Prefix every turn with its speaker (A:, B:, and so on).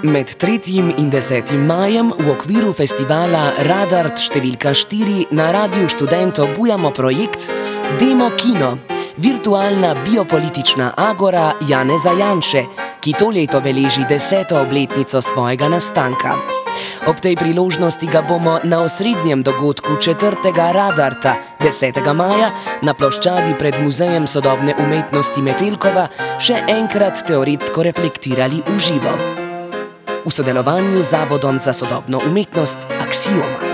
A: Med 3. in 10. majem v okviru festivala Radart številka 4 na Radiu Študent obujamo projekt Demo Kino, virtualna biopolitična agora Janeza Janše, ki to leto beleži 10. obletnico svojega nastanka. Ob tej priložnosti ga bomo na osrednjem dogodku 4. Radarta 10. maja na ploščadi pred Muzejem sodobne umetnosti Metelkova še enkrat teoretsko reflektirali v živo. V sodelovanju z Zavodom za sodobno umetnost Aksioma.